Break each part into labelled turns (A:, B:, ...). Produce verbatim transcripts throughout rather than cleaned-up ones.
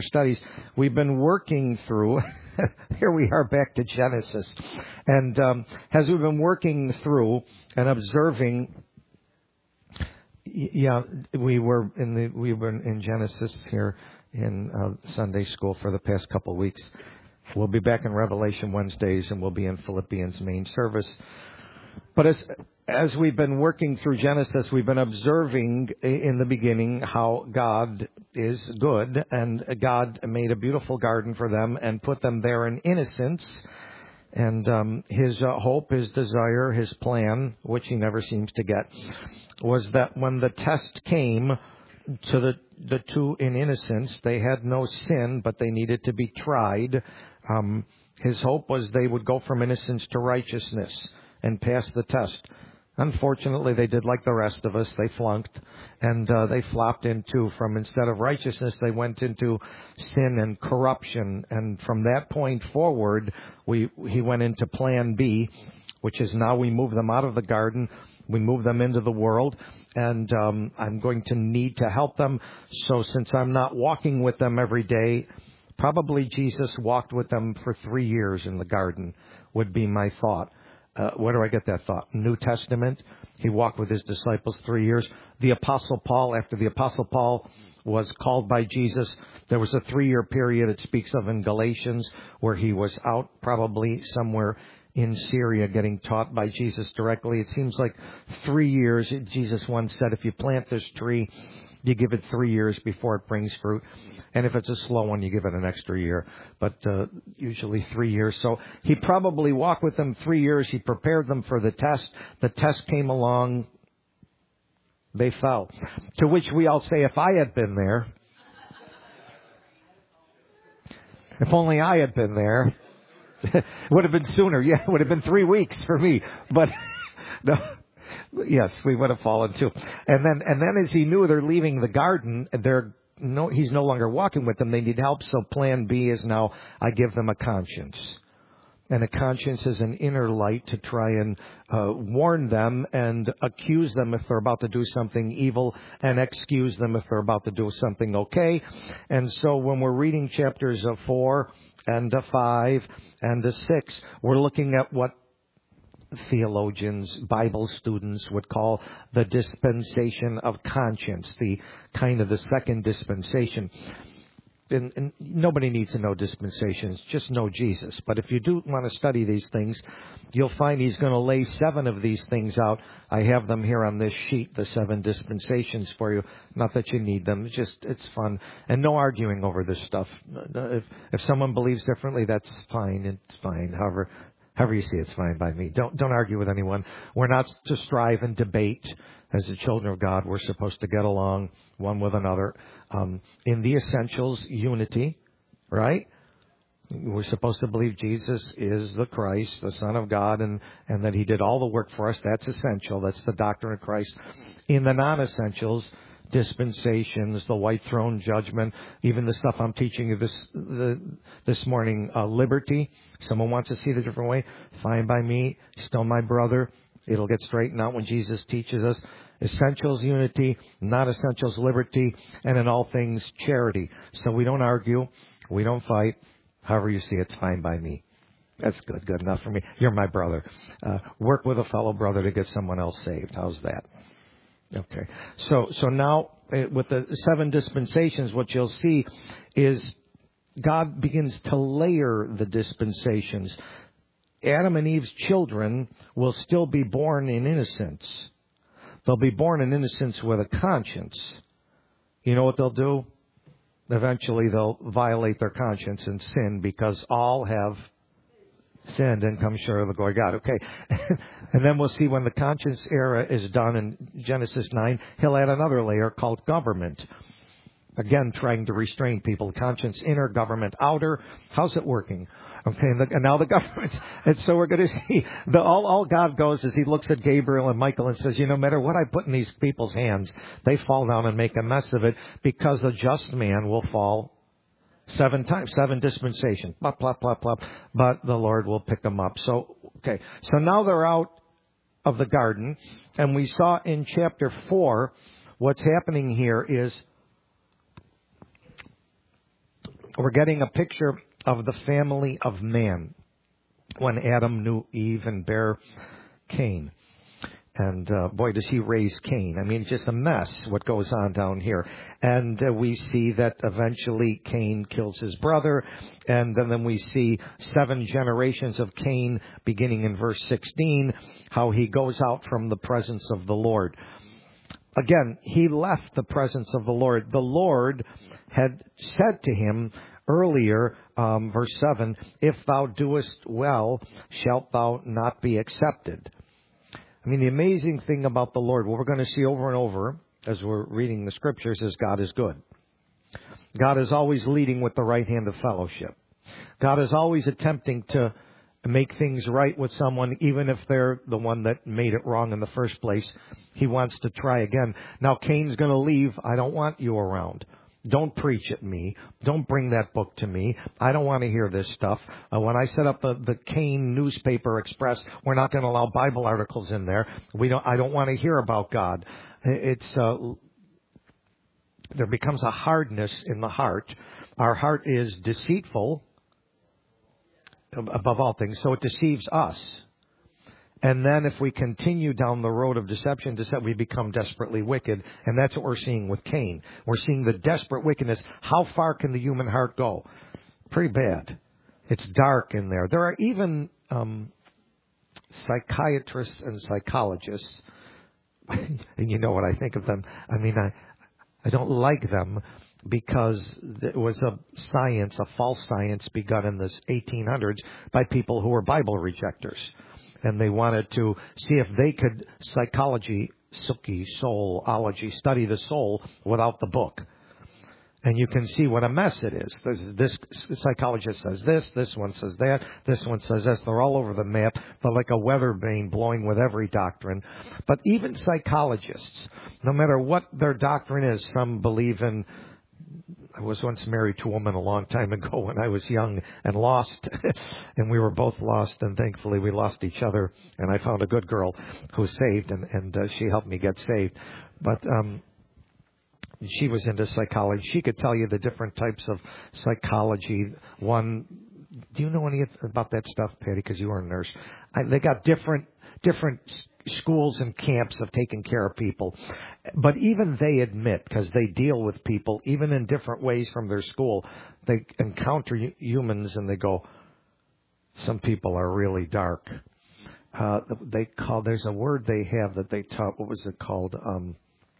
A: studies, we've been working through, here we are back to Genesis, and um, as we've been working through and observing, yeah, we were in the, we've been in Genesis here in uh, Sunday school for the past couple of weeks. We'll be back in Revelation Wednesdays, and we'll be in Philippians main service. But as as we've been working through Genesis, we've been observing in the beginning how God is good, and God made a beautiful garden for them and put them there in innocence. And um, his uh, hope, his desire, his plan, which he never seems to get, was that when the test came to the the two in innocence, they had no sin, but they needed to be tried. Um, his hope was they would go from innocence to righteousness and pass the test. Unfortunately, they did like the rest of us. They flunked, and uh, they flopped into, from instead of righteousness, they went into sin and corruption. And from that point forward, we he went into plan B, which is now we move them out of the garden. We move them into the world, and um, I'm going to need to help them. So since I'm not walking with them every day, probably Jesus walked with them for three years in the garden, would be my thought. Uh, where do I get that thought? New Testament. He walked with his disciples three years. The Apostle Paul, after the Apostle Paul was called by Jesus, there was a three-year period it speaks of in Galatians where he was out probably somewhere in Syria getting taught by Jesus directly. It seems like three years. Jesus once said, if you plant this tree, you give it three years before it brings fruit. And if it's a slow one, you give it an extra year. But uh, usually three years. So he probably walked with them three years. He prepared them for the test. The test came along. They fell. To which we all say, if I had been there, if only I had been there, it would have been sooner. Yeah, it would have been three weeks for me. But no. Yes, we would have fallen too. And then, and then, as he knew they're leaving the garden, they're no, he's no longer walking with them. They need help. So Plan B is now I give them a conscience, and a conscience is an inner light to try and uh, warn them and accuse them if they're about to do something evil, and excuse them if they're about to do something okay. And so, when we're reading chapters of four and of five and of six, we're looking at what theologians, Bible students would call the dispensation of conscience, the kind of the second dispensation. And, and nobody needs to know dispensations, just know Jesus. But if you do want to study these things, you'll find he's going to lay seven of these things out. I have them here on this sheet, the seven dispensations for you. Not that you need them, it's just, it's fun. And no arguing over this stuff. If, if someone believes differently, that's fine, it's fine. However, However you see it's fine by me. Don't don't argue with anyone. We're not to strive and debate. As the children of God, we're supposed to get along one with another. Um, in the essentials, unity, right? We're supposed to believe Jesus is the Christ, the Son of God, and, and that he did all the work for us. That's essential. That's the doctrine of Christ. In the non-essentials, dispensations, the white throne judgment, even the stuff I'm teaching you this the, this morning, uh, liberty. Someone wants to see it a different way, fine by me, still my brother. It'll get straightened out when Jesus teaches us. Essentials, unity, not essentials, liberty, and in all things, charity. So we don't argue, we don't fight. However you see it's fine by me. That's good, good enough for me. You're my brother. Uh, work with a fellow brother to get someone else saved. How's that? Okay, so so now uh, with the seven dispensations, what you'll see is God begins to layer the dispensations. Adam and Eve's children will still be born in innocence. They'll be born in innocence with a conscience. You know what they'll do? Eventually they'll violate their conscience and sin because all have sinned and come short of the glory of God. Okay. And then we'll see when the conscience era is done in Genesis nine, he'll add another layer called government. Again, trying to restrain people. Conscience, inner, government, outer. How's it working? Okay, and, the, and now the government. And so we're going to see, the, all, all God goes is he looks at Gabriel and Michael and says, you know, no matter what I put in these people's hands, they fall down and make a mess of it because a just man will fall seven times, seven dispensations, plop, plop, plop, plop, but the Lord will pick them up. So, okay, so now they're out of the garden, and we saw in chapter four, what's happening here is We're getting a picture of the family of man when Adam knew Eve and bare Cain. And uh, boy, does he raise Cain. I mean, just a mess what goes on down here. And uh, we see that eventually Cain kills his brother. And then, then we see seven generations of Cain beginning in verse sixteen, how he goes out from the presence of the Lord. Again, he left the presence of the Lord. The Lord had said to him earlier, um, verse seven, if thou doest well, shalt thou not be accepted. I mean, the amazing thing about the Lord, what we're going to see over and over as we're reading the scriptures, is God is good. God is always leading with the right hand of fellowship. God is always attempting to make things right with someone, even if they're the one that made it wrong in the first place. He wants to try again. Now, Cain's going to leave. I don't want you around. Don't preach at me. Don't bring that book to me. I don't want to hear this stuff. Uh, when I set up the, the Cain Newspaper Express, we're not going to allow Bible articles in there. We don't. I don't want to hear about God. It's uh, there becomes a hardness in the heart. Our heart is deceitful above all things, so it deceives us. And then if we continue down the road of deception, we become desperately wicked. And that's what we're seeing with Cain. We're seeing the desperate wickedness. How far can the human heart go? Pretty bad. It's dark in there. There are even um, psychiatrists and psychologists. And you know what I think of them. I mean, I, I don't like them because it was a science, a false science begun in the eighteen hundreds by people who were Bible rejectors. And they wanted to see if they could psychology, suki, soulology, study the soul without the book. And you can see what a mess it is. There's this psychologist says this, this one says that, this one says this. They're all over the map. They're like a weather vane blowing with every doctrine. But even psychologists, no matter what their doctrine is, some believe in... I was once married to a woman a long time ago when I was young and lost. And we were both lost, and thankfully we lost each other. And I found a good girl who's saved, and, and uh, she helped me get saved. But um, she was into psychology. She could tell you the different types of psychology. One, do you know any about that stuff, Patty, because you were a nurse? I, they got different different schools and camps of taking care of people. But even they admit, because they deal with people, even in different ways from their school, they encounter humans and they go, some people are really dark. Uh, they call, there's a word they have that they taught, what was it called? Um,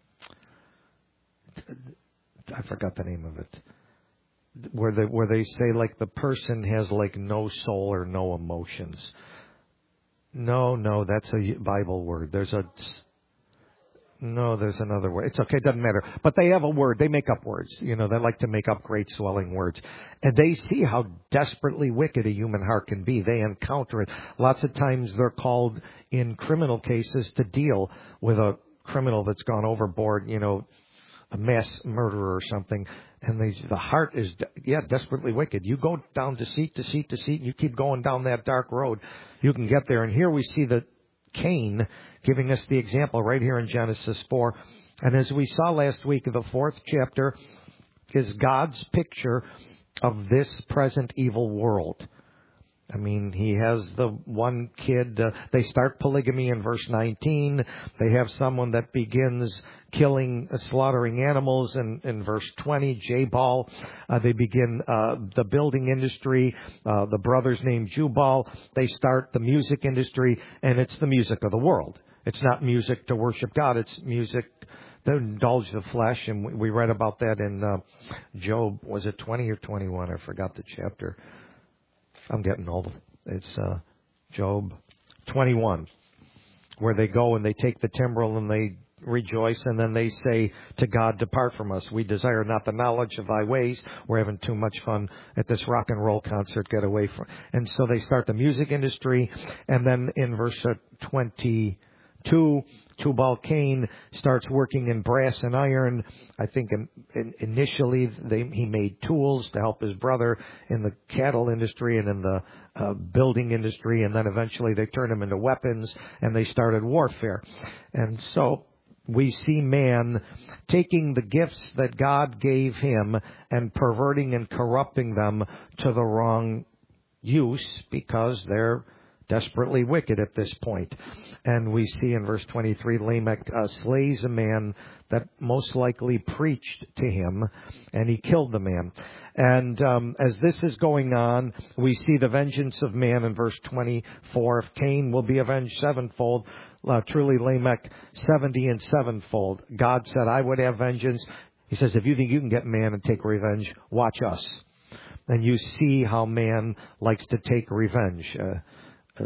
A: I forgot the name of it. Where they, where they say like the person has like no soul or no emotions. No, no, that's a Bible word. There's a, no, there's another word. It's okay, it doesn't matter. But they have a word. They make up words. You know, they like to make up great swelling words. And they see how desperately wicked a human heart can be. They encounter it. Lots of times they're called in criminal cases to deal with a criminal that's gone overboard, you know, a mass murderer or something. And they, the heart is, yeah, desperately wicked. You go down deceit, deceit, deceit, and you keep going down that dark road, you can get there. And here we see that Cain giving us the example right here in Genesis four. And as we saw last week, the fourth chapter is God's picture of this present evil world. I mean, he has the one kid. Uh, they start polygamy in verse nineteen. They have someone that begins killing, uh, slaughtering animals in, in verse twenty, Jabal. Uh, they begin uh, the building industry. Uh, the brothers named Jubal. They start the music industry, and it's the music of the world. It's not music to worship God. It's music to indulge the flesh. And we, we read about that in uh, Job. Was it twenty or twenty-one? I forgot the chapter. I'm getting old. It's uh, Job twenty-one, where they go and they take the timbrel and they rejoice, and then they say to God, depart from us. We desire not the knowledge of thy ways. We're having too much fun at this rock and roll concert. Get away from. And so they start the music industry. And then in verse twenty-two, Tubal Cain starts working in brass and iron. I think in, in, initially they, he made tools to help his brother in the cattle industry and in the uh, building industry. And then eventually they turned him into weapons and they started warfare. And so we see man taking the gifts that God gave him and perverting and corrupting them to the wrong use because they're desperately wicked at this point. And we see in verse twenty-three, Lamech uh, slays a man that most likely preached to him, and he killed the man. And um, as this is going on, we see the vengeance of man in verse twenty-four. If Cain will be avenged sevenfold, uh, truly Lamech seventy and sevenfold. God said, I would have vengeance. He says, if you think you can get man and take revenge, watch us. And you see how man likes to take revenge. Uh, uh,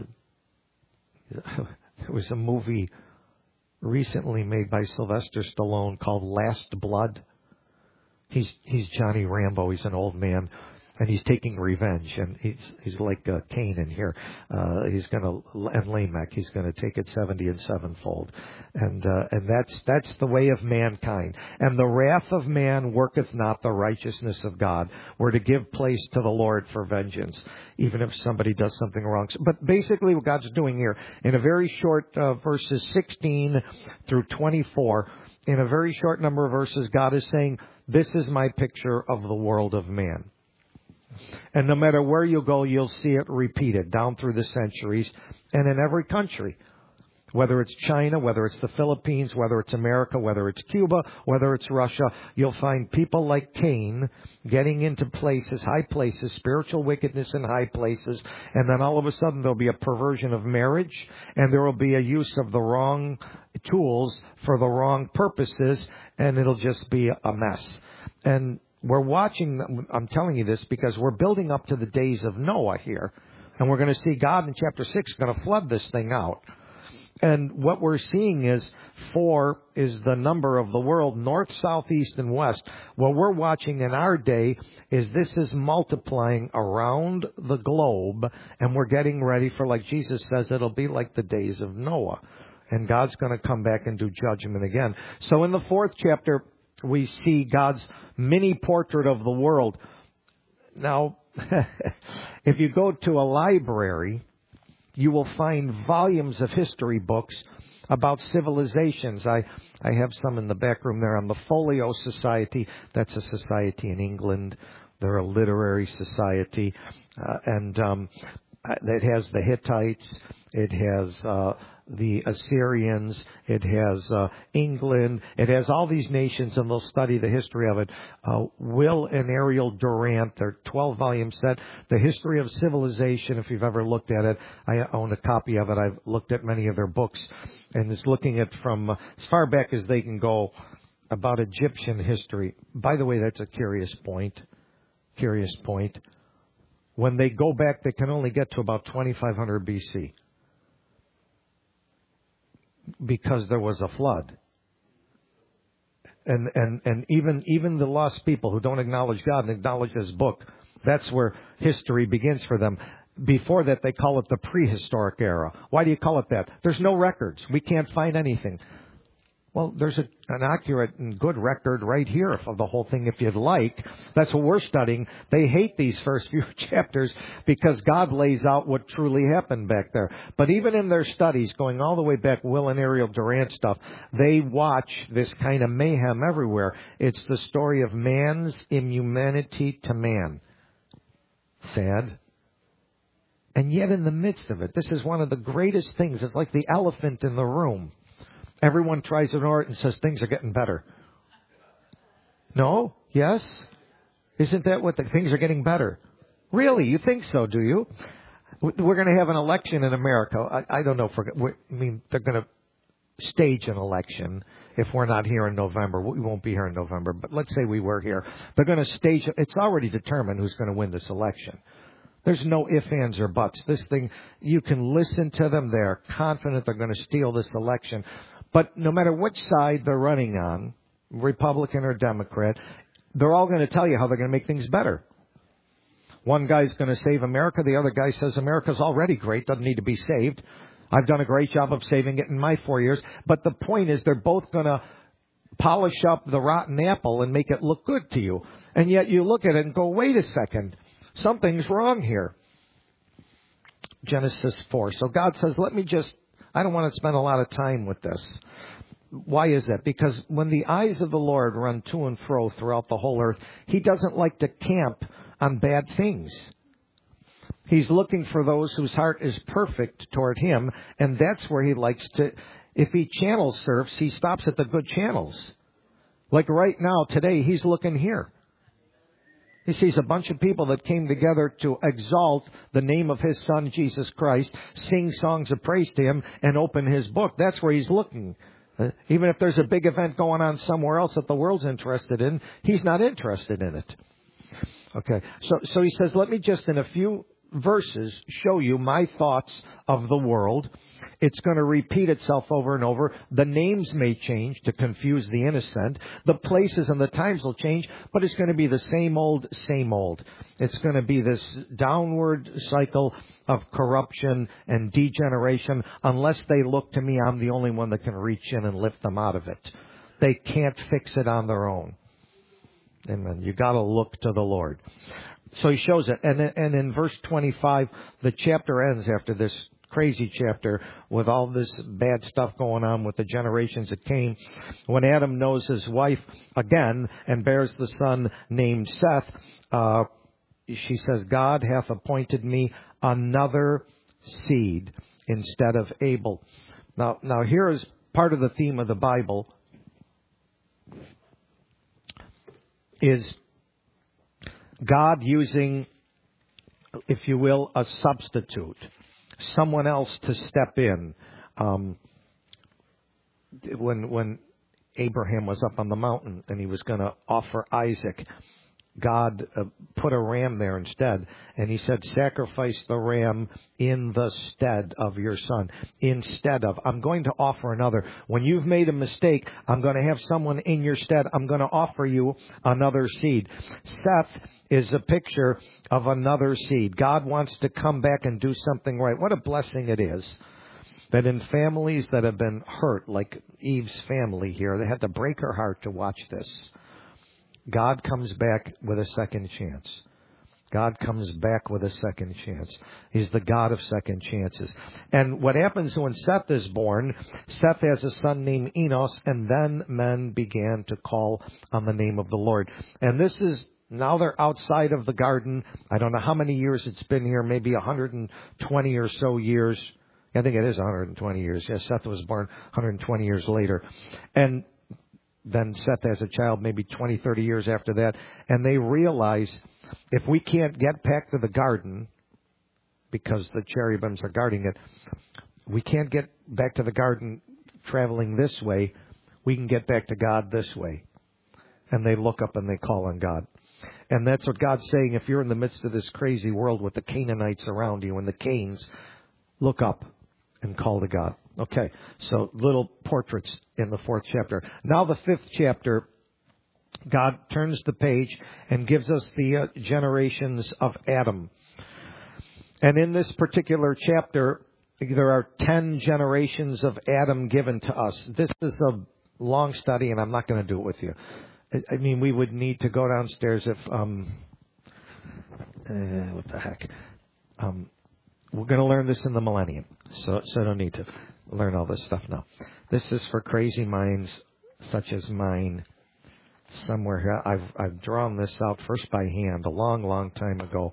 A: there was a movie recently made by Sylvester Stallone called Last Blood. He's he's Johnny Rambo. He's an old man, and he's taking revenge. And he's he's like uh, Cain in here. Uh, he's going to and Lamech. He's going to take it seventy and sevenfold. And uh, and that's that's the way of mankind. And the wrath of man worketh not the righteousness of God. We're to give place to the Lord for vengeance, even if somebody does something wrong. But basically, what God's doing here in a very short uh, verses sixteen through twenty-four, in a very short number of verses, God is saying, this is my picture of the world of man. And no matter where you go, you'll see it repeated down through the centuries and in every country. Whether it's China, whether it's the Philippines, whether it's America, whether it's Cuba, whether it's Russia, you'll find people like Cain getting into places, high places, spiritual wickedness in high places, and then all of a sudden there'll be a perversion of marriage, and there will be a use of the wrong tools for the wrong purposes, and it'll just be a mess. And we're watching, I'm telling you this because we're building up to the days of Noah here, and we're going to see God in chapter six going to flood this thing out. And what we're seeing is four is the number of the world, north, south, east, and west. What we're watching in our day is this is multiplying around the globe, and we're getting ready for, like Jesus says, it'll be like the days of Noah. And God's going to come back and do judgment again. So in the fourth chapter, we see God's mini portrait of the world. Now, if you go to a library, you will find volumes of history books about civilizations. I, I have some in the back room there on the Folio Society. That's a society in England. They're a literary society. Uh, and um, it has the Hittites. It has uh, the Assyrians. It has uh, England. It has all these nations, and they'll study the history of it. Uh, Will and Ariel Durant, their twelve-volume set, The History of Civilization, if you've ever looked at it. I own a copy of it. I've looked at many of their books, and it's looking at from uh, as far back as they can go about Egyptian history. By the way, that's a curious point. Curious point. When they go back, they can only get to about twenty-five hundred B C because there was a flood. And and and even even the lost people who don't acknowledge God and acknowledge His book, that's where history begins for them. Before that, they call it the prehistoric era. Why do you call it that? There's no records. We can't find anything. Well, there's a, an accurate and good record right here of the whole thing if you'd like. That's what we're studying. They hate these first few chapters because God lays out what truly happened back there. But even in their studies, going all the way back, Will and Ariel Durant stuff, they watch this kind of mayhem everywhere. It's the story of man's inhumanity to man. Sad. And yet in the midst of it, this is one of the greatest things. It's like the elephant in the room. Everyone tries to ignore it and says things are getting better. No? Yes? Isn't that what the things are getting better? Really? You think so, do you? We're going to have an election in America. I, I don't know if we're, we, I mean, they're going to stage an election if we're not here in November. We won't be here in November, but let's say we were here. They're going to stage it. It's already determined who's going to win this election. There's no ifs, ands, or buts. This thing, you can listen to them. They're confident they're going to steal this election. But no matter which side they're running on, Republican or Democrat, they're all going to tell you how they're going to make things better. One guy's going to save America. The other guy says America's already great, doesn't need to be saved. I've done a great job of saving it in my four years. But the point is they're both going to polish up the rotten apple and make it look good to you. And yet you look at it and go, wait a second, something's wrong here. Genesis four. So God says, let me just, I don't want to spend a lot of time with this. Why is that? Because when the eyes of the Lord run to and fro throughout the whole earth, He doesn't like to camp on bad things. He's looking for those whose heart is perfect toward Him, and that's where He likes to, if He channel surfs, He stops at the good channels. Like right now, today, He's looking here. He sees a bunch of people that came together to exalt the name of His Son, Jesus Christ, sing songs of praise to Him, and open His book. That's where He's looking. Uh, even if there's a big event going on somewhere else that the world's interested in, He's not interested in it. Okay, so so He says, let me just in a few verses show you my thoughts of the world. It's going to repeat itself over and over. The names may change to confuse the innocent. The places and the times will change, but it's going to be the same old, same old. It's going to be this downward cycle of corruption and degeneration. Unless they look to me, I'm the only one that can reach in and lift them out of it. They can't fix it on their own. Amen. You got to look to the Lord. So He shows it. And, and in verse twenty-five, the chapter ends after this crazy chapter with all this bad stuff going on with the generations that came. When Adam knows his wife again and bears the son named Seth, uh, she says, God hath appointed me another seed instead of Abel. Now, now here is part of the theme of the Bible is God using, if you will, a substitute, someone else to step in. Um, when when Abraham was up on the mountain and he was going to offer Isaac, God uh, put a ram there instead. And He said, sacrifice the ram in the stead of your son. Instead of, I'm going to offer another. When you've made a mistake, I'm going to have someone in your stead. I'm going to offer you another seed. Seth is a picture of another seed. God wants to come back and do something right. What a blessing it is that in families that have been hurt, like Eve's family here, they had to break her heart to watch this. God comes back with a second chance. God comes back with a second chance. He's the God of second chances. And what happens when Seth is born, Seth has a son named Enos, and then men began to call on the name of the Lord. And this is, now they're outside of the garden. I don't know how many years it's been here, maybe one hundred twenty or so years. I think it is one hundred twenty years. Yes, Seth was born one hundred twenty years later. And then Seth has a child maybe twenty, thirty years after that. And they realize if we can't get back to the garden, because the cherubims are guarding it, we can't get back to the garden traveling this way. We can get back to God this way. And they look up and they call on God. And that's what God's saying. If you're in the midst of this crazy world with the Canaanites around you and the Cains, look up and call to God. Okay, so little portraits in the fourth chapter. Now the fifth chapter, God turns the page and gives us the uh, generations of Adam. And in this particular chapter, there are ten generations of Adam given to us. This is a long study, and I'm not going to do it with you. I mean, we would need to go downstairs if, um, uh, what the heck? Um, we're going to learn this in the millennium, so so I don't need to learn all this stuff now. This is for crazy minds such as mine. Somewhere here, I've I've drawn this out first by hand a long, long time ago.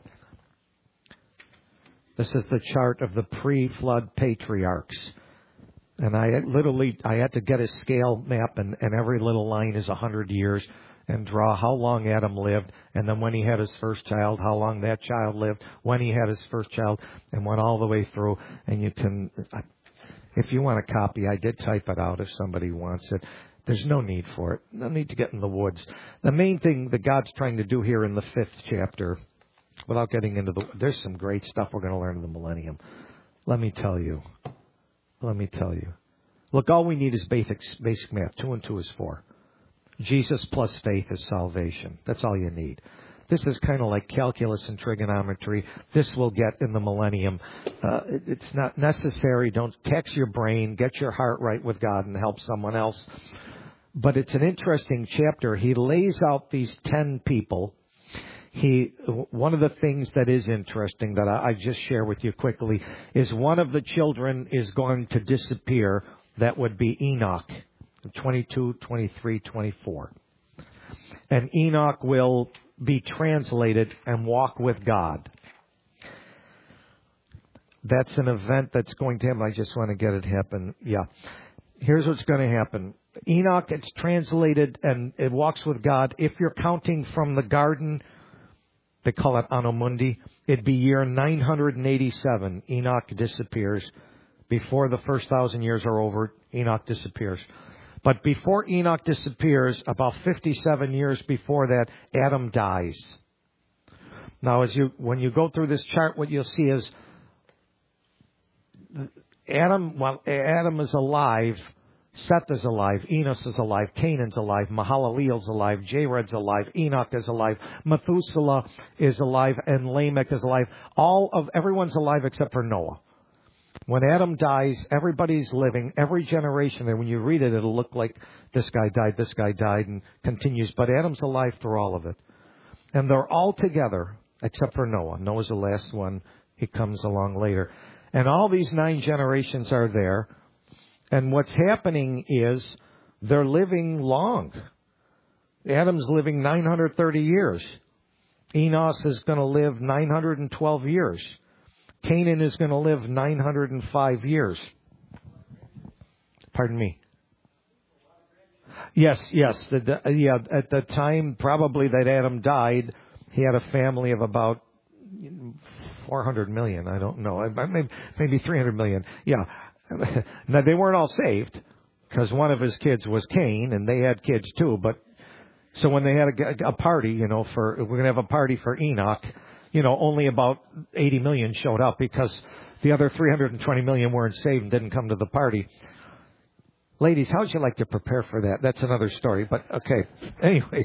A: This is the chart of the pre-flood patriarchs. And I literally, I had to get a scale map, and, and every little line is one hundred years, and draw how long Adam lived, and then when he had his first child, how long that child lived, when he had his first child, and went all the way through. And you can, if you want a copy, I did type it out if somebody wants it. There's no need for it. No need to get in the woods. The main thing that God's trying to do here in the fifth chapter, without getting into the, there's some great stuff we're going to learn in the millennium. Let me tell you. Let me tell you. Look, all we need is basic, basic math. Two and two is four. Jesus plus faith is salvation. That's all you need. This is kind of like calculus and trigonometry. This we'll get in the millennium. Uh, it, it's not necessary. Don't tax your brain. Get your heart right with God and help someone else. But it's an interesting chapter. He lays out these ten people. He, one of the things that is interesting that I, I just share with you quickly is one of the children is going to disappear. That would be Enoch. twenty-two, twenty-three, twenty-four. And Enoch will be translated and walk with God. That's an event that's going to happen. I just want to get it happen. Yeah. Here's what's going to happen. Enoch gets translated and it walks with God. If you're counting from the garden, they call it Anno Mundi, it'd be year nine hundred eighty-seven. Enoch disappears. Before the first thousand years are over, Enoch disappears. But before Enoch disappears, about fifty-seven years before that, Adam dies. Now, as you when you go through this chart, what you'll see is Adam, well, Adam is alive, Seth is alive, Enos is alive, Canaan's alive, Mahalalel's alive, Jared's alive, Enoch is alive, Methuselah is alive, and Lamech is alive. All of everyone's alive except for Noah. When Adam dies, everybody's living, every generation there. When you read it, it'll look like this guy died, this guy died, and continues. But Adam's alive through all of it. And they're all together except for Noah. Noah's the last one. He comes along later. And all these nine generations are there. And what's happening is they're living long. Adam's living nine hundred thirty years. Enos is going to live nine hundred twelve years. Canaan is going to live nine hundred five years. Pardon me. Yes, yes. The, the, yeah, at the time probably that Adam died, he had a family of about four hundred million. I don't know. Maybe, maybe three hundred million. Yeah. Now, they weren't all saved because one of his kids was Cain, and they had kids too. But so when they had a, a party, you know, for we're going to have a party for Enoch, you know, only about eighty million showed up because the other three hundred twenty million weren't saved and didn't come to the party. Ladies, how'd you like to prepare for that? That's another story. But okay. Anyways.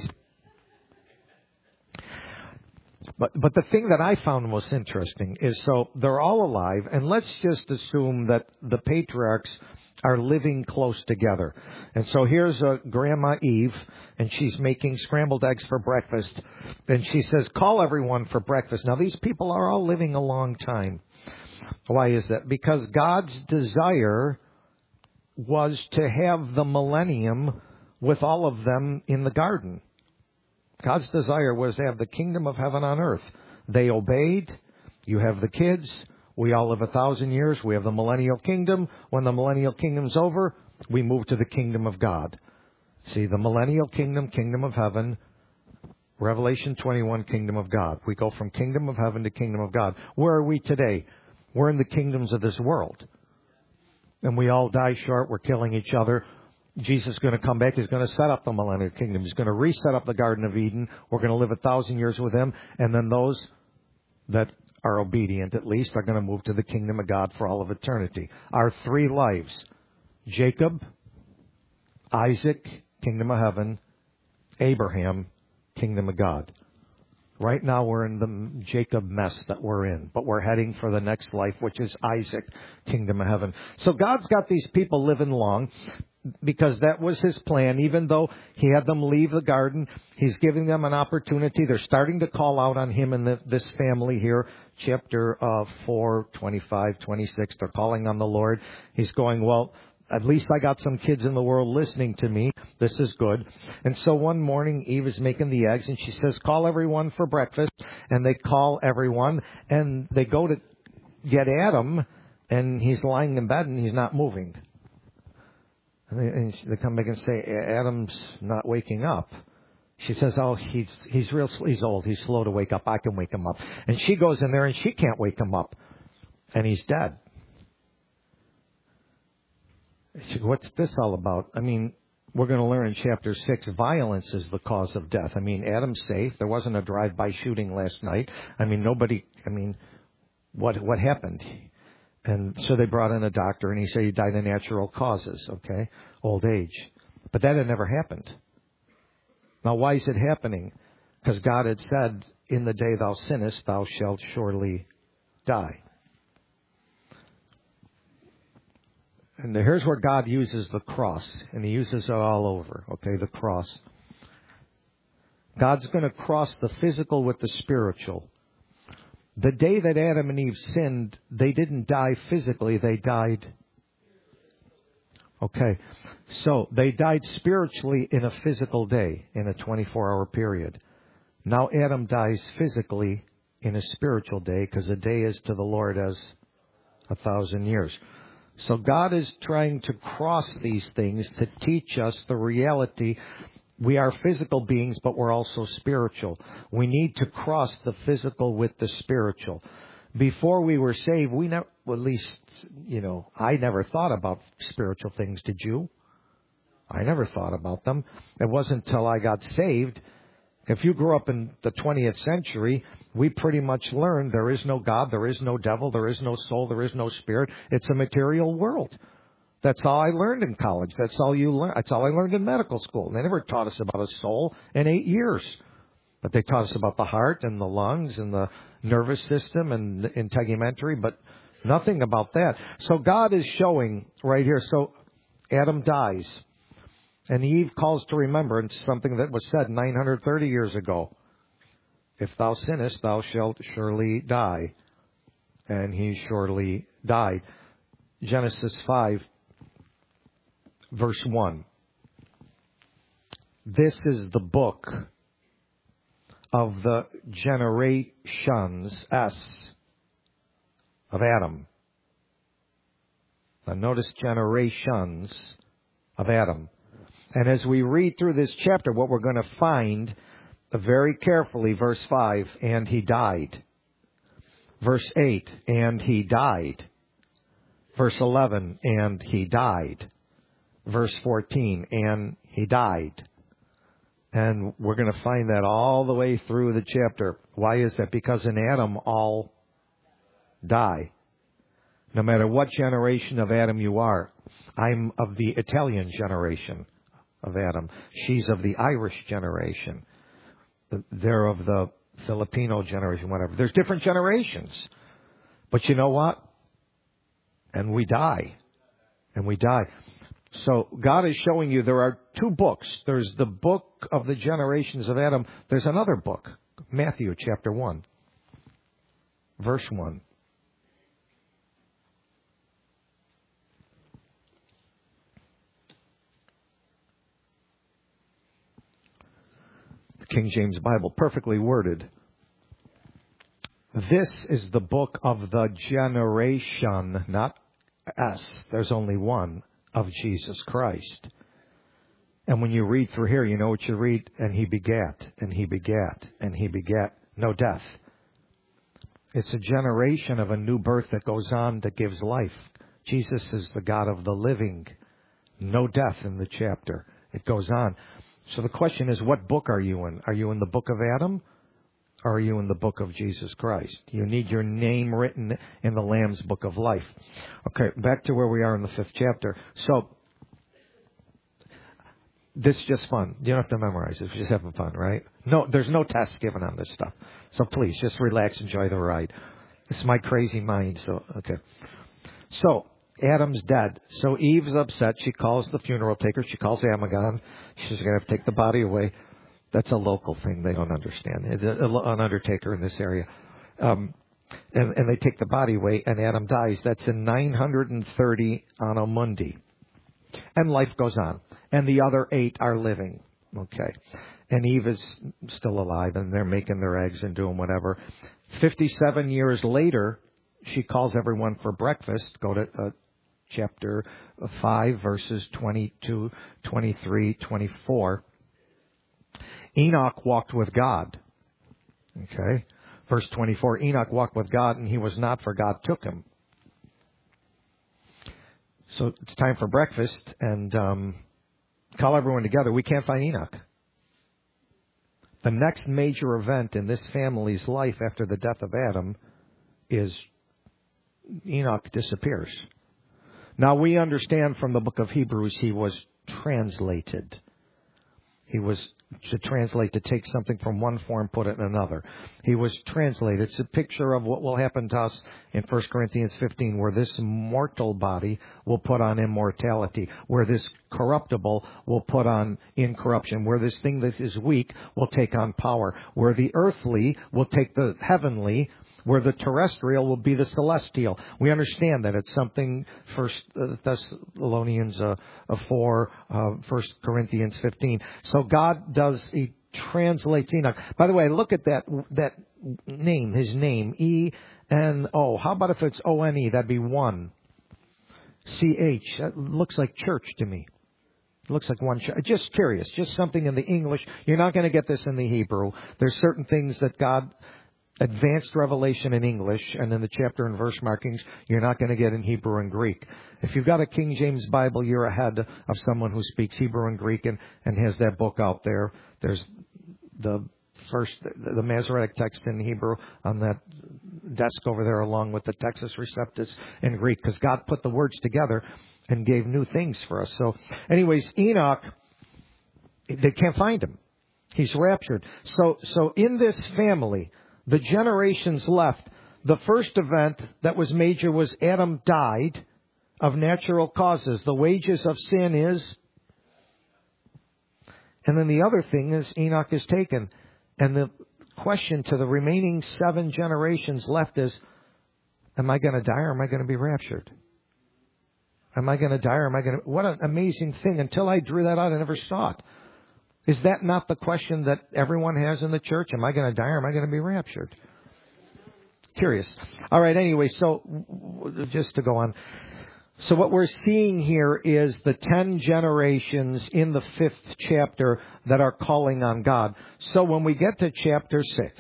A: But but the thing that I found most interesting is, so they're all alive, and let's just assume that the patriarchs are living close together. And so here's a Grandma Eve, and she's making scrambled eggs for breakfast, and she says, call everyone for breakfast. Now, these people are all living a long time. Why is that? Because God's desire was to have the millennium with all of them in the garden. God's desire was to have the kingdom of heaven on earth. They obeyed. You have the kids. We all live a thousand years. We have the millennial kingdom. When the millennial kingdom's over, we move to the kingdom of God. See, the millennial kingdom, kingdom of heaven, Revelation twenty-one, kingdom of God. We go from kingdom of heaven to kingdom of God. Where are we today? We're in the kingdoms of this world. And we all die short. We're killing each other. Jesus is going to come back. He's going to set up the millennial kingdom. He's going to reset up the Garden of Eden. We're going to live a thousand years with him. And then those that are obedient, at least, are going to move to the kingdom of God for all of eternity. Our three lives: Jacob, Isaac, kingdom of heaven; Abraham, kingdom of God. Right now we're in the Jacob mess that we're in, but we're heading for the next life, which is Isaac, kingdom of heaven. So God's got these people living long, because that was his plan. Even though he had them leave the garden, he's giving them an opportunity. They're starting to call out on him and the, this family here. Chapter uh, four, twenty-five, twenty-six, they're calling on the Lord. He's going, well, at least I got some kids in the world listening to me. This is good. And so one morning, Eve is making the eggs, and she says, call everyone for breakfast. And they call everyone, and they go to get Adam, and he's lying in bed, and he's not moving. And they come back and say, Adam's not waking up. She says, oh, he's he's real, he's old. He's slow to wake up. I can wake him up. And she goes in there and she can't wake him up. And he's dead. She, what's this all about? I mean, we're going to learn in chapter six, violence is the cause of death. I mean, Adam's safe. There wasn't a drive-by shooting last night. I mean, nobody, I mean, what what happened? And so they brought in a doctor, and he said he died of natural causes, okay, old age. But that had never happened. Now, why is it happening? Because God had said, in the day thou sinnest, thou shalt surely die. And here's where God uses the cross, and he uses it all over, okay, the cross. God's going to cross the physical with the spiritual. The day that Adam and Eve sinned, they didn't die physically, they died Okay. So they died spiritually in a physical day, in a twenty-four hour period. Now Adam dies physically in a spiritual day, because a day is to the Lord as a thousand years. So God is trying to cross these things to teach us the reality. We are physical beings, but we're also spiritual. We need to cross the physical with the spiritual. Before we were saved, we never, well, at least, you know, I never thought about spiritual things. Did you? I never thought about them. It wasn't until I got saved. If you grew up in the twentieth century, we pretty much learned there is no God, there is no devil, there is no soul, there is no spirit. It's a material world. That's all I learned in college. That's all you learn. That's all I learned in medical school. They never taught us about a soul in eight years. But they taught us about the heart and the lungs and the nervous system and the integumentary, but nothing about that. So God is showing right here. So Adam dies. And Eve calls to remembrance something that was said nine hundred thirty years ago. If thou sinnest, thou shalt surely die. And he surely died. Genesis five, verse one. This is the book of the generations, S, of Adam. Now notice generations of Adam. And as we read through this chapter, what we're going to find very carefully, verse five, and he died. Verse eight, and he died. Verse eleven, and he died. Verse fourteen, and he died. And we're going to find that all the way through the chapter. Why is that? Because in Adam, all die. No matter what generation of Adam you are. I'm of the Italian generation of Adam. She's of the Irish generation. They're of the Filipino generation, whatever. There's different generations. But you know what? And we die. And we die. So God is showing you there are two books. There's the book of the generations of Adam. There's another book, Matthew chapter one, verse one. The King James Bible, perfectly worded. This is the book of the generation, not S. There's only one. Of Jesus Christ. And when you read through here, you know what you read? And he begat, and he begat, and he begat. No death. It's a generation of a new birth that goes on, that gives life. Jesus is the God of the living. No death in the chapter. It goes on. So the question is, what book are you in? Are you in the book of Adam? Or are you in the book of Jesus Christ? You need your name written in the Lamb's book of life. Okay, back to where we are in the fifth chapter. So, this is just fun. You don't have to memorize it. It's just having fun, right? No, there's no tests given on this stuff. So please, just relax, enjoy the ride. It's my crazy mind, so, okay. So, Adam's dead. So Eve's upset. She calls the funeral taker. She calls Amagon. She's going to have to take the body away. That's a local thing. They don't understand. It's an undertaker in this area. Um, and, and they take the body away, and Adam dies. That's in nine hundred thirty Anno Mundi. And life goes on. And the other eight are living. Okay. And Eve is still alive, and they're making their eggs and doing whatever. fifty-seven years later, she calls everyone for breakfast. Go to uh, chapter five, verses twenty-two, twenty-three, twenty-four. Enoch walked with God. Okay. Verse twenty-four, Enoch walked with God, and he was not, for God took him. So it's time for breakfast, and um, call everyone together. We can't find Enoch. The next major event in this family's life after the death of Adam is Enoch disappears. Now we understand from the book of Hebrews he was translated. He was to translate, to take something from one form, put it in another. He was translated. It's a picture of what will happen to us in First Corinthians fifteen, where this mortal body will put on immortality, where this corruptible will put on incorruption, where this thing that is weak will take on power, where the earthly will take the heavenly, where the terrestrial will be the celestial. We understand that. It's something First Thessalonians uh, four, uh, First Corinthians fifteen. So God does, He translates Enoch. By the way, look at that that name, his name, E N O. How about if it's O N E? That'd be one. C H. That looks like church to me. It looks like one church. Just curious. Just something in the English. You're not going to get this in the Hebrew. There's certain things that God advanced revelation in English and in the chapter and verse markings you're not going to get in Hebrew and Greek. If you've got a King James Bible, you're ahead of someone who speaks Hebrew and Greek and, and has that book out there. There's the first, the Masoretic text in Hebrew on that desk over there along with the Textus Receptus in Greek, because God put the words together and gave new things for us. So anyways, Enoch, they can't find him. He's raptured. So, so in this family, the generations left, the first event that was major was Adam died of natural causes. The wages of sin is... And then the other thing is Enoch is taken. And the question to the remaining seven generations left is, am I going to die or am I going to be raptured? Am I going to die or am I going to... What an amazing thing. Until I drew that out, I never saw it. Is that not the question that everyone has in the church? Am I going to die or am I going to be raptured? Curious. All right, anyway, so just to go on. So what we're seeing here is the ten generations in the fifth chapter that are calling on God. So when we get to chapter six,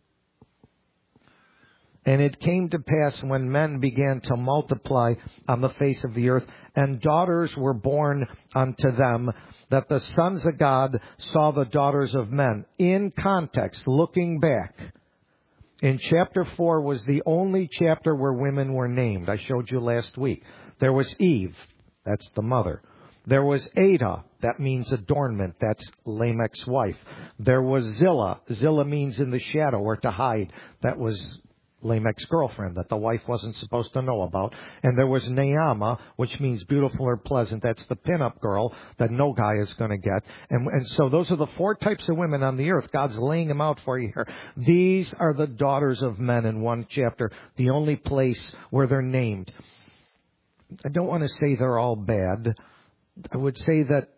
A: and it came to pass when men began to multiply on the face of the earth, and daughters were born unto them, that the sons of God saw the daughters of men. In context, looking back, in chapter four was the only chapter where women were named. I showed you last week. There was Eve, that's the mother. There was Ada, that means adornment, that's Lamech's wife. There was Zillah, Zillah means in the shadow or to hide, that was Lamech's girlfriend that the wife wasn't supposed to know about. And there was Naamah, which means beautiful or pleasant, that's the pinup girl that no guy is going to get. And, and so those are the four types of women on the earth. God's laying them out for you here. These are the daughters of men in one chapter, the only place where they're named. I don't want to say they're all bad. I would say that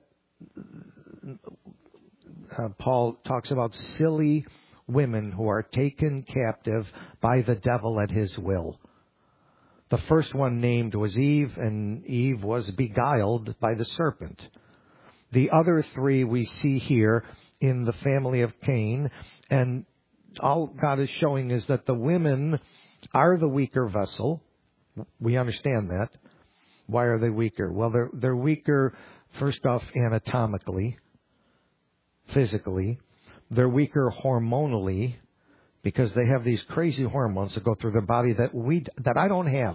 A: uh, Paul talks about silly women who are taken captive by the devil at his will. The first one named was Eve, and Eve was beguiled by the serpent. The other three we see here in the family of Cain, and all God is showing is that the women are the weaker vessel. We understand that. Why are they weaker? Well, they're, they're weaker, first off, anatomically, physically. They're weaker hormonally because they have these crazy hormones that go through their body that we that I don't have.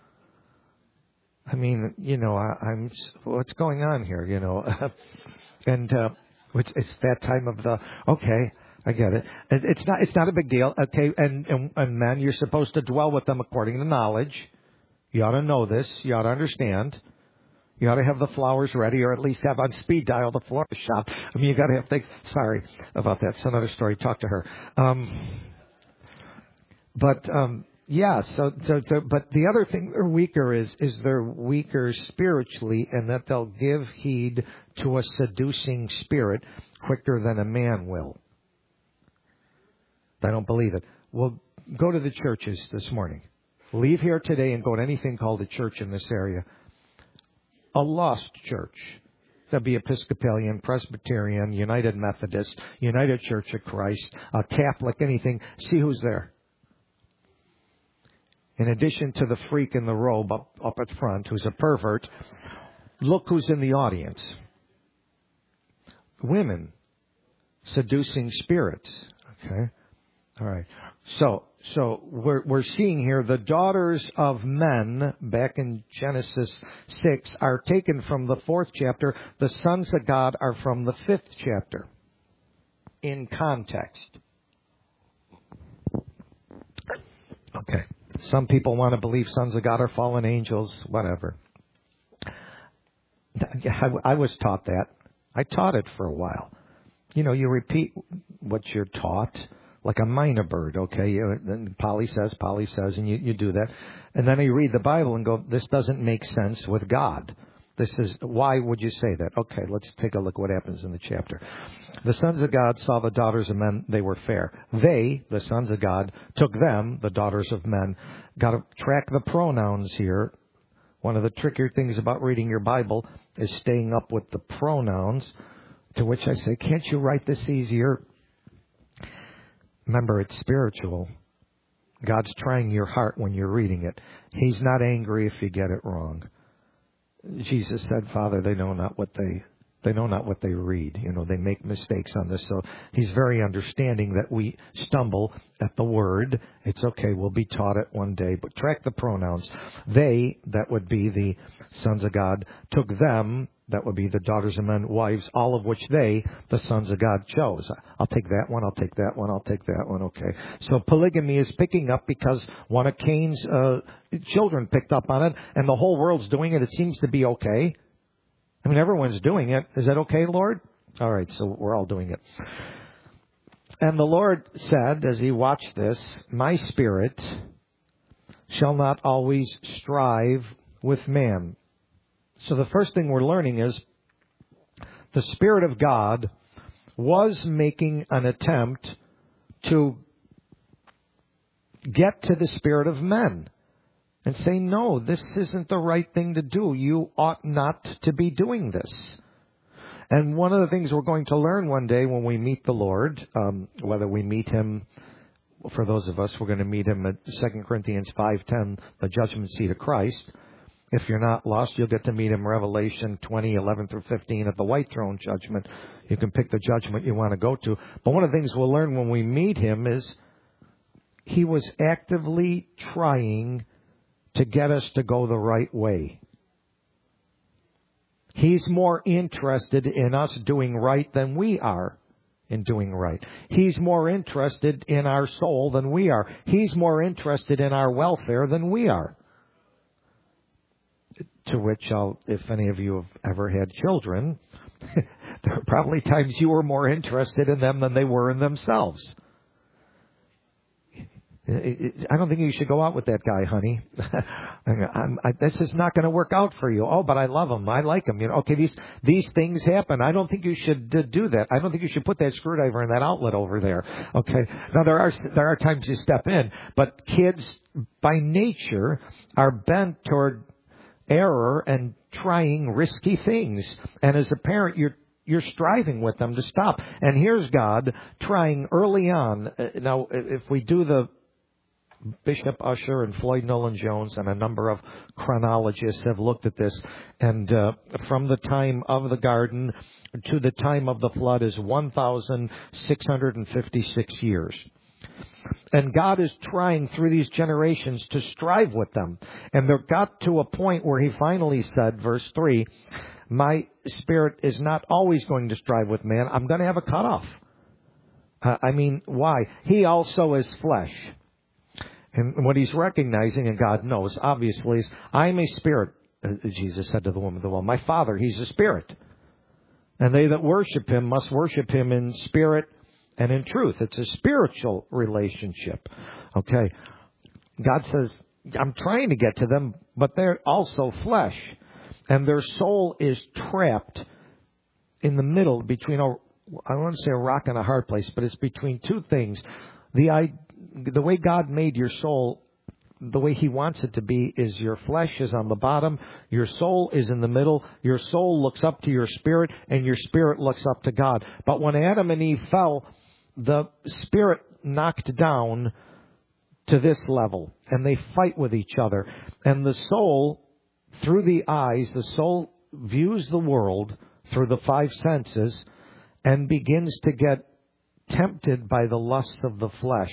A: I mean, you know, I, I'm what's going on here, you know, and uh, it's, it's that time of the okay. I get it. It's not. It's not a big deal. Okay, and, and and men, you're supposed to dwell with them according to knowledge. You ought to know this. You ought to understand. You ought to have the flowers ready, or at least have on speed dial the florist shop. I mean, you got to have things. Sorry about that. It's another story. Talk to her. Um, but um, yeah. So, so, so, but the other thing they're weaker is is they're weaker spiritually, and that they'll give heed to a seducing spirit quicker than a man will. I don't believe it. Well, go to the churches this morning. Leave here today and go to anything called a church in this area. A lost church. That'd be Episcopalian, Presbyterian, United Methodist, United Church of Christ, a Catholic, anything. See who's there. In addition to the freak in the robe up, up at front, who's a pervert, look who's in the audience. Women. Seducing spirits. Okay? All right. So, so we're, we're seeing here the daughters of men, back in Genesis six, are taken from the fourth chapter. The sons of God are from the fifth chapter. In context. Okay. Some people want to believe sons of God are fallen angels, whatever. I, I was taught that. I taught it for a while. You know, you repeat what you're taught. like a minor bird, okay? Then Polly says, Polly says, and you, you do that. And then you read the Bible and go, this doesn't make sense with God. This is, why would you say that? Okay, let's take a look what happens in the chapter. The sons of God saw the daughters of men, they were fair. They, the sons of God, took them, the daughters of men. Got to track the pronouns here. One of the trickier things about reading your Bible is staying up with the pronouns, to which I say, can't you write this easier? Remember, it's spiritual. God's trying your heart when you're reading it. He's not angry if you get it wrong. Jesus said, Father, they know not what they they know not what they read. You know, they make mistakes on this. So he's very understanding that we stumble at the word. It's okay. We'll be taught it one day. But track the pronouns. They, that would be the sons of God, took them, that would be the daughters of men, wives, all of which they, the sons of God, chose. I'll take that one. I'll take that one. I'll take that one. Okay. So polygamy is picking up because one of Cain's uh, children picked up on it, and the whole world's doing it. It seems to be okay. I mean, everyone's doing it. Is that okay, Lord? All right, so we're all doing it. And the Lord said, as he watched this, my spirit shall not always strive with man. So the first thing we're learning is the Spirit of God was making an attempt to get to the spirit of men. And say, no, this isn't the right thing to do. You ought not to be doing this. And one of the things we're going to learn one day when we meet the Lord, um, whether we meet him, for those of us, we're going to meet him at Second Corinthians five ten, the judgment seat of Christ. If you're not lost, you'll get to meet him Revelation twenty, eleven through fifteen at the white throne judgment. You can pick the judgment you want to go to. But one of the things we'll learn when we meet him is he was actively trying to get us to go the right way. He's more interested in us doing right than we are in doing right. He's more interested in our soul than we are. He's more interested in our welfare than we are. To which I'll, if any of you have ever had children, there are probably times you were more interested in them than they were in themselves. I don't think you should go out with that guy, honey. I'm, I, this is not going to work out for you. Oh, but I love him. I like him. You know, okay, these these things happen. I don't think you should uh, do that. I don't think you should put that screwdriver in that outlet over there. Okay. Now there are there are times you step in, but kids by nature are bent toward error and trying risky things. And as a parent, you're You're striving with them to stop. And here's God trying early on. Now, if we do the Bishop Ussher and Floyd Nolan-Jones and a number of chronologists have looked at this, and uh, from the time of the garden to the time of the flood is one thousand six hundred fifty-six years. And God is trying through these generations to strive with them. And there got to a point where he finally said, verse three, my spirit is not always going to strive with man. I'm going to have a cutoff. Uh, I mean, why? He also is flesh. And what he's recognizing, and God knows, obviously, is, I'm a spirit, Jesus said to the woman of the well. My Father, he's a spirit. And they that worship him must worship him in spirit and in truth. It's a spiritual relationship. Okay. God says, I'm trying to get to them, but they're also flesh. And their soul is trapped in the middle between, a, I don't want to say a rock and a hard place, but it's between two things. The I, the way God made your soul, the way he wants it to be, is your flesh is on the bottom, your soul is in the middle, your soul looks up to your spirit, and your spirit looks up to God. But when Adam and Eve fell, the spirit knocked down to this level, and they fight with each other. And the soul, through the eyes, the soul views the world through the five senses and begins to get tempted by the lusts of the flesh.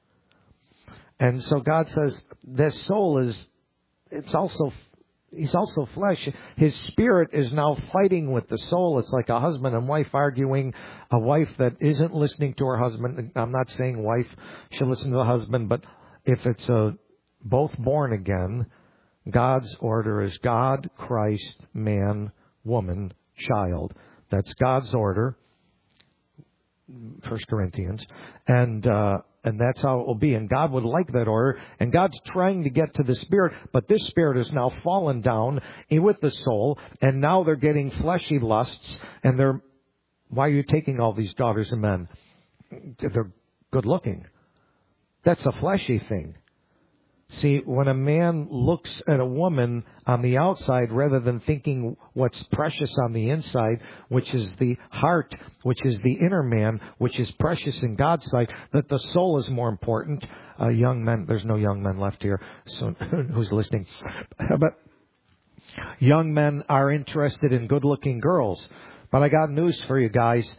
A: And so God says, this soul is, it's also, he's also flesh. His spirit is now fighting with the soul. It's like a husband and wife arguing, a wife that isn't listening to her husband. I'm not saying wife should listen to the husband, but if it's a both born again, God's order is God, Christ, man, woman, child. That's God's order. First Corinthians, and uh, and that's how it will be. And God would like that order. And God's trying to get to the spirit, but this spirit has now fallen down in with the soul, and now they're getting fleshy lusts. And they're why are you taking all these daughters of men? They're good looking. That's a fleshy thing. See, when a man looks at a woman on the outside rather than thinking what's precious on the inside, which is the heart, which is the inner man, which is precious in God's sight, that the soul is more important. Uh, young men, there's no young men left here, so who's listening? But young men are interested in good-looking girls. But I got news for you guys.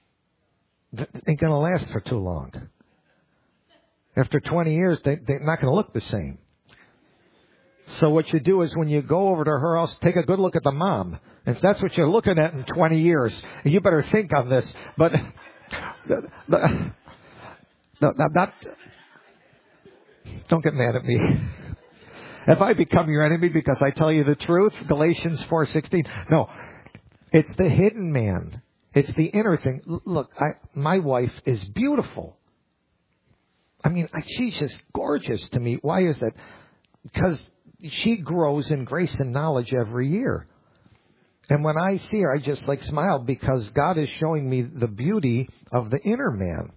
A: It ain't going to last for too long. After twenty years, they, they're not going to look the same. So what you do is when you go over to her house, take a good look at the mom. And if that's what you're looking at in twenty years, you better think on this. But the, the, no, not, don't get mad at me. Have I become your enemy because I tell you the truth? Galatians four sixteen. No, it's the hidden man. It's the inner thing. Look, I, my wife is beautiful. I mean, she's just gorgeous to me. Why is that? Because she grows in grace and knowledge every year. And when I see her, I just like smile because God is showing me the beauty of the inner man.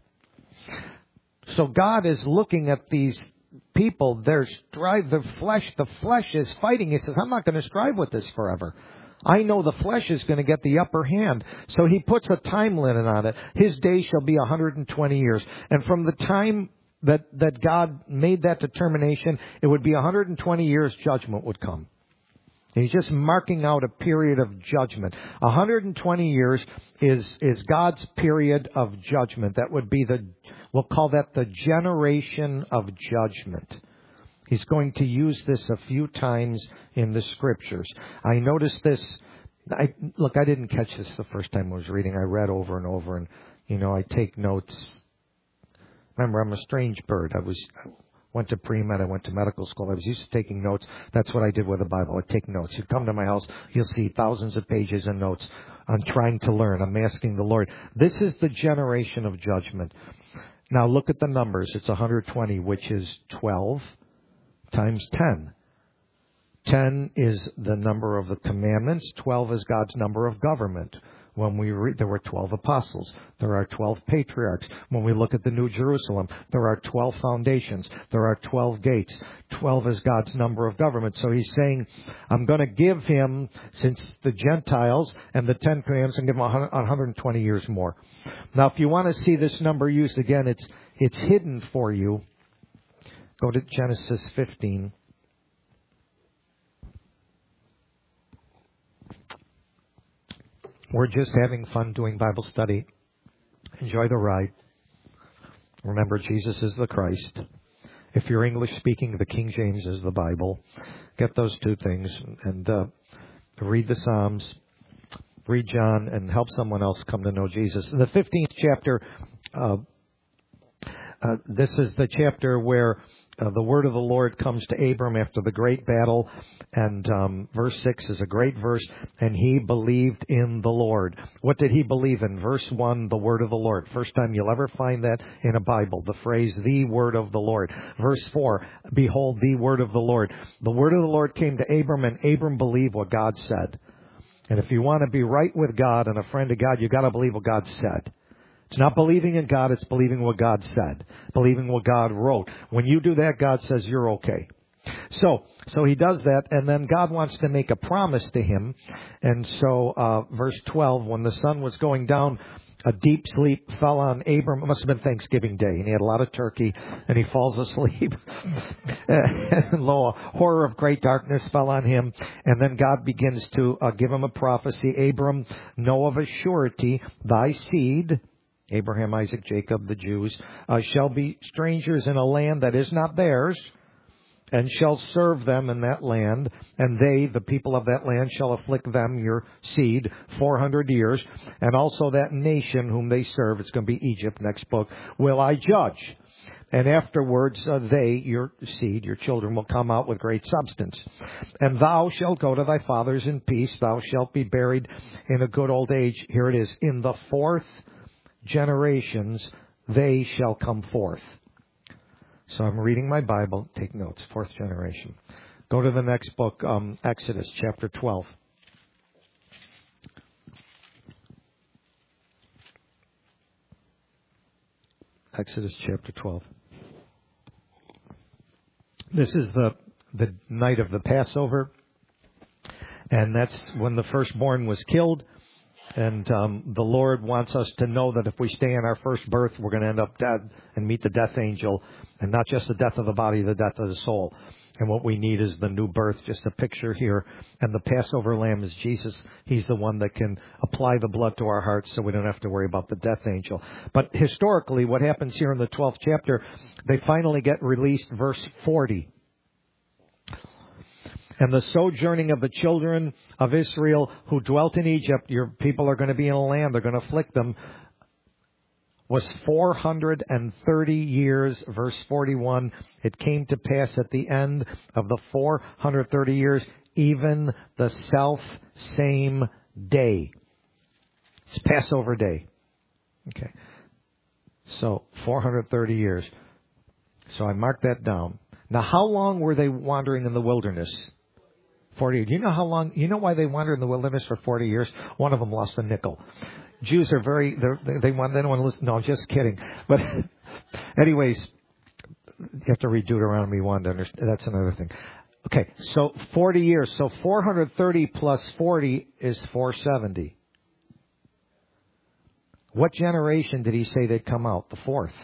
A: So God is looking at these people. They're strive, the flesh, the flesh is fighting. He says, I'm not going to strive with this forever. I know the flesh is going to get the upper hand. So he puts a time limit on it. His days shall be one hundred twenty years. And from the time that, that God made that determination, it would be one hundred twenty years judgment would come. He's just marking out a period of judgment. one hundred twenty years is, is God's period of judgment. That would be the, we'll call that the generation of judgment. He's going to use this a few times in the scriptures. I noticed this. I, look, I didn't catch this the first time I was reading. I read over and over, and, you know, I take notes. Remember, I'm a strange bird. I was I went to pre-med. I went to medical school. I was used to taking notes. That's what I did with the Bible. I'd take notes. You come to my house, you'll see thousands of pages of notes. I'm trying to learn. I'm asking the Lord. This is the generation of judgment. Now, look at the numbers. It's one hundred twenty, which is twelve. Times ten. ten is the number of the commandments. twelve is God's number of government. When we read, there were twelve apostles. There are twelve patriarchs. When we look at the New Jerusalem, there are twelve foundations. There are twelve gates. twelve is God's number of government. So he's saying, I'm going to give him, since the Gentiles and the Ten Commandments, and give him one hundred twenty years more. Now, if you want to see this number used again, it's it's hidden for you. Go to Genesis fifteen. We're just having fun doing Bible study. Enjoy the ride. Remember, Jesus is the Christ. If you're English speaking, the King James is the Bible. Get those two things and uh, read the Psalms, read John, and help someone else come to know Jesus. In the fifteenth chapter, uh, uh, this is the chapter where Uh, the word of the Lord comes to Abram after the great battle, and um, verse six is a great verse, and he believed in the Lord. What did he believe in? Verse one, the word of the Lord. First time you'll ever find that in a Bible, the phrase, the word of the Lord. Verse four, behold, the word of the Lord. The word of the Lord came to Abram, and Abram believed what God said. And if you want to be right with God and a friend of God, you got to believe what God said. It's not believing in God, it's believing what God said. Believing what God wrote. When you do that, God says you're okay. So, so he does that, and then God wants to make a promise to him. And so, uh, verse twelve, when the sun was going down, a deep sleep fell on Abram. It must have been Thanksgiving Day, and he had a lot of turkey, and he falls asleep. And lo, a horror of great darkness fell on him. And then God begins to uh, give him a prophecy. Abram, know of a surety, thy seed, Abraham, Isaac, Jacob, the Jews, uh, shall be strangers in a land that is not theirs, and shall serve them in that land. And they, the people of that land, shall afflict them, your seed, four hundred years. And also that nation whom they serve, it's going to be Egypt, next book, will I judge. And afterwards uh, they, your seed, your children, will come out with great substance. And thou shalt go to thy fathers in peace. Thou shalt be buried in a good old age. Here it is, in the fourth generations they shall come forth. So I'm reading my Bible. Take notes. Fourth generation. Go to the next book, um, Exodus chapter twelve. Exodus chapter twelve. This is the, the night of the Passover. And that's when the firstborn was killed. And um, the Lord wants us to know that if we stay in our first birth, we're going to end up dead and meet the death angel. And not just the death of the body, the death of the soul. And what we need is the new birth, just a picture here. And the Passover lamb is Jesus. He's the one that can apply the blood to our hearts so we don't have to worry about the death angel. But historically, what happens here in the twelfth chapter, they finally get released, verse forty. And the sojourning of the children of Israel who dwelt in Egypt, your people are going to be in a land, they're going to afflict them, was four hundred thirty years, verse forty-one. It came to pass at the end of the four hundred thirty years, even the self same day. It's Passover day. Okay. So, four hundred thirty years. So I marked that down. Now, how long were they wandering in the wilderness? forty. Do you know how long? You know why they wandered in the wilderness for forty years? One of them lost a nickel. Jews are very, they, they want, they don't want to listen. No, just kidding. But anyways, you have to read Deuteronomy one to understand. That's another thing. Okay, so forty years. So four hundred thirty plus forty is four hundred seventy. What generation did he say they'd come out? The fourth.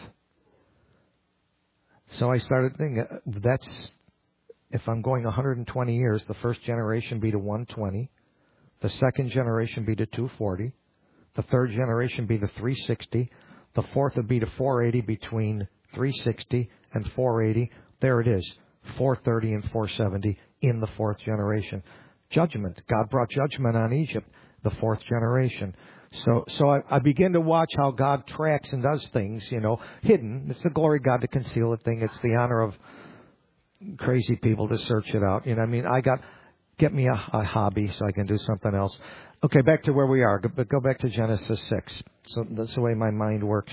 A: So I started thinking, that's, if I'm going one hundred twenty years, the first generation be to one hundred twenty. The second generation be to two hundred forty. The third generation be to three hundred sixty. The fourth would be to four hundred eighty, between three hundred sixty and four hundred eighty. There it is, four hundred thirty and four hundred seventy in the fourth generation. Judgment. God brought judgment on Egypt, the fourth generation. So so I, I begin to watch how God tracks and does things, you know, hidden. It's the glory of God to conceal a thing. It's the honor of crazy people to search it out. You know, I mean, I got, get me a, a hobby so I can do something else. Okay, back to where we are. Go, go back to Genesis six. So that's the way my mind works.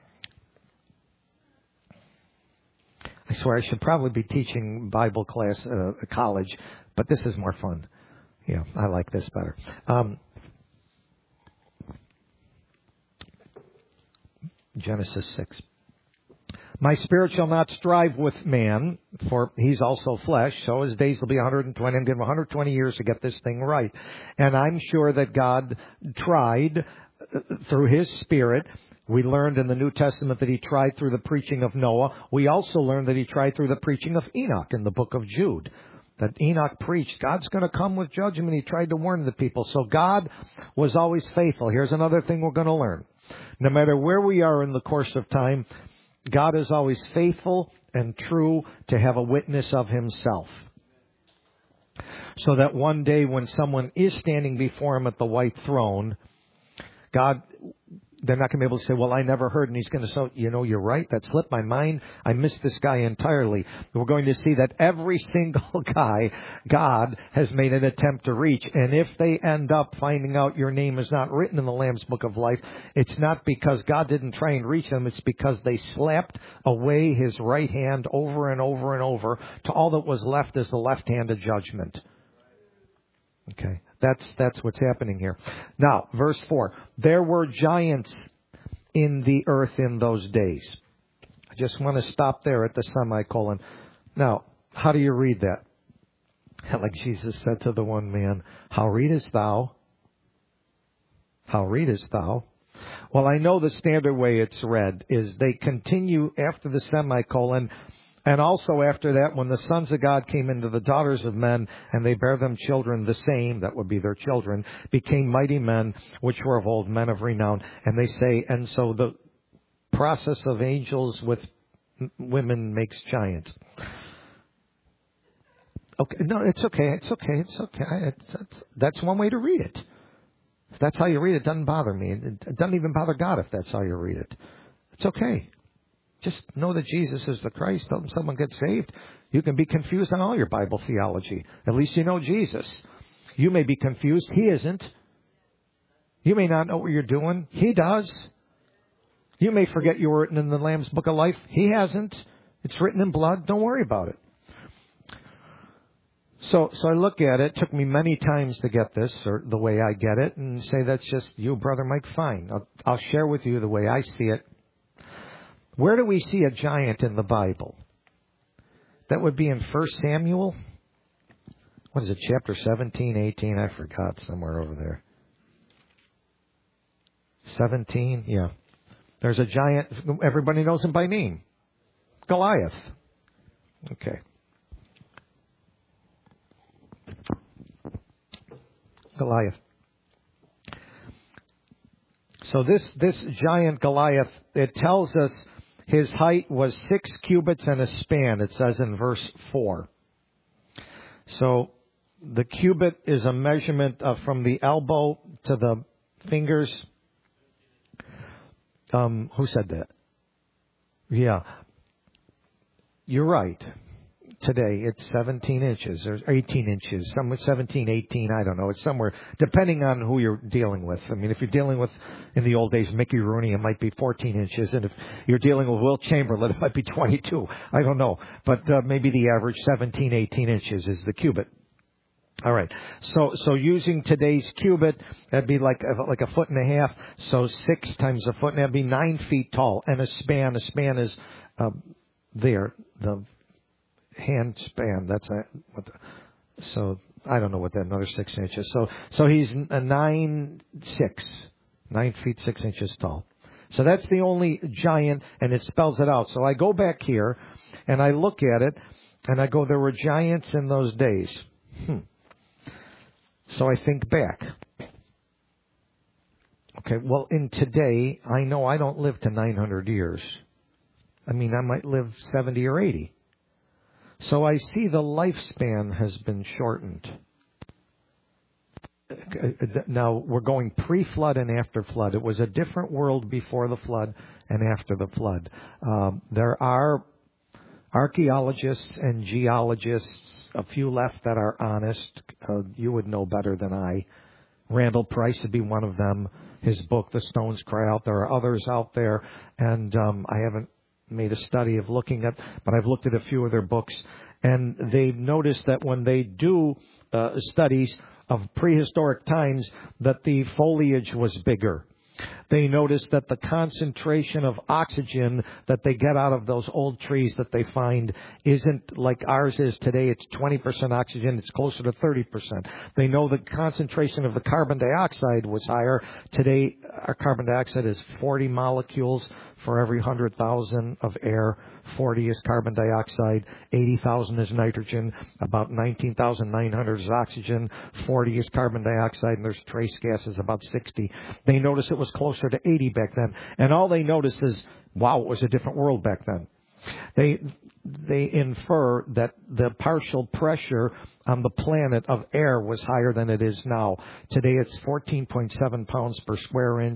A: I swear I should probably be teaching Bible class at a, a college, but this is more fun. Yeah, I like this better. Um, Genesis six. My spirit shall not strive with man, for he's also flesh, so his days will be one hundred twenty. I'm giving him one hundred twenty years to get this thing right. And I'm sure that God tried through his spirit. We learned in the New Testament that he tried through the preaching of Noah. We also learned that he tried through the preaching of Enoch in the book of Jude. That Enoch preached, God's going to come with judgment. He tried to warn the people. So God was always faithful. Here's another thing we're going to learn. No matter where we are in the course of time, God is always faithful and true to have a witness of himself. So that one day when someone is standing before him at the white throne, God, they're not going to be able to say, well, I never heard. And he's going to say, you know, you're right. That slipped my mind. I missed this guy entirely. We're going to see that every single guy God has made an attempt to reach. And if they end up finding out your name is not written in the Lamb's Book of Life, it's not because God didn't try and reach them. It's because they slapped away his right hand over and over and over to all that was left is the left hand of judgment. Okay. That's that's what's happening here. Now, verse four. There were giants in the earth in those days. I just want to stop there at the semicolon. Now, how do you read that? Like Jesus said to the one man, how readest thou? How readest thou? Well, I know the standard way it's read is they continue after the semicolon. And also after that, when the sons of God came into the daughters of men, and they bare them children the same, that would be their children, became mighty men, which were of old, men of renown. And they say, and so the process of angels with women makes giants. Okay, no, it's okay, it's okay, it's okay. It's, it's, that's one way to read it. If that's how you read it, it doesn't bother me. It, it doesn't even bother God if that's how you read it. It's okay. Just know that Jesus is the Christ. Don't someone get saved. You can be confused on all your Bible theology. At least you know Jesus. You may be confused. He isn't. You may not know what you're doing. He does. You may forget you were written in the Lamb's Book of Life. He hasn't. It's written in blood. Don't worry about it. So, so I look at it. It took me many times to get this, or the way I get it, and say that's just you, Brother Mike. Fine. I'll, I'll share with you the way I see it. Where do we see a giant in the Bible? That would be in First Samuel. What is it, chapter seventeen, eighteen? I forgot, somewhere over there. seventeen, yeah. There's a giant, everybody knows him by name. Goliath. Okay. Goliath. So this, this giant Goliath, it tells us his height was six cubits and a span, it says in verse four. So the cubit is a measurement of from the elbow to the fingers. Um, who said that? Yeah. You're right. Today it's seventeen inches or eighteen inches. Some with seventeen, eighteen, I don't know. It's somewhere, depending on who you're dealing with. I mean, if you're dealing with, in the old days, Mickey Rooney, it might be fourteen inches. And if you're dealing with Wilt Chamberlain, it might be twenty-two. I don't know. But uh, maybe the average seventeen, eighteen inches is the cubit. All right. So, so using today's cubit, that'd be like a, like a foot and a half. So six times a foot, and that'd be nine feet tall. And a span, a span is uh, there, the hand span. That's a, what the, so I don't know what that another six inches. So, so he's a nine six, nine feet six inches tall. So that's the only giant, and it spells it out. So I go back here, and I look at it, and I go, there were giants in those days. Hmm. So I think back. Okay, well, in today, I know I don't live to nine hundred years. I mean, I might live seventy or eighty. So I see the lifespan has been shortened. Now, we're going pre-flood and after flood. It was a different world before the flood and after the flood. Um, there are archaeologists and geologists, a few left that are honest. Uh, you would know better than I. Randall Price would be one of them. His book, The Stones Cry Out. There are others out there, and um, I haven't made a study of looking at, but I've looked at a few of their books, and they've noticed that when they do uh, studies of prehistoric times, that the foliage was bigger. They noticed that the concentration of oxygen that they get out of those old trees that they find isn't like ours is today. It's twenty percent oxygen. It's closer to thirty percent. They know the concentration of the carbon dioxide was higher. Today, our carbon dioxide is forty molecules for every one hundred thousand of air. forty is carbon dioxide. eighty thousand is nitrogen. About nineteen thousand nine hundred is oxygen. forty is carbon dioxide. And there's trace gases, about sixty. They noticed it was closer to eighty back then. And all they noticed is, wow, it was a different world back then. They they infer that the partial pressure on the planet of air was higher than it is now. Today it's fourteen point seven pounds per square inch.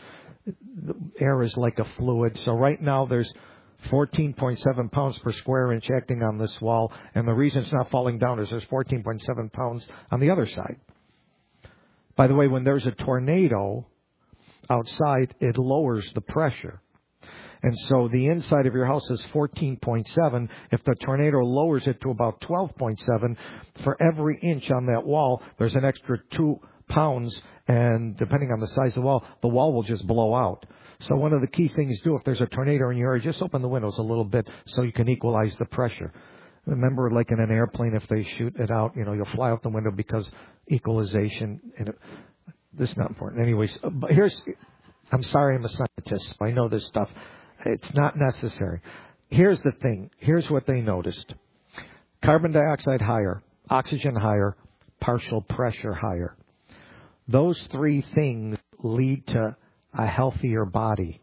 A: The air is like a fluid. So right now there's fourteen point seven pounds per square inch acting on this wall. And the reason it's not falling down is there's fourteen point seven pounds on the other side. By the way, when there's a tornado outside, it lowers the pressure. And so the inside of your house is fourteen point seven. If the tornado lowers it to about twelve point seven, for every inch on that wall, there's an extra two pounds. And depending on the size of the wall, the wall will just blow out. So one of the key things to do if there's a tornado in your area, just open the windows a little bit so you can equalize the pressure. Remember, like in an airplane, if they shoot it out, you know, you'll fly out the window because equalization. And it, this is not important. Anyways, but here's, I'm sorry I'm a scientist. I know this stuff. It's not necessary. Here's the thing. Here's what they noticed. Carbon dioxide higher, oxygen higher, partial pressure higher. Those three things lead to a healthier body.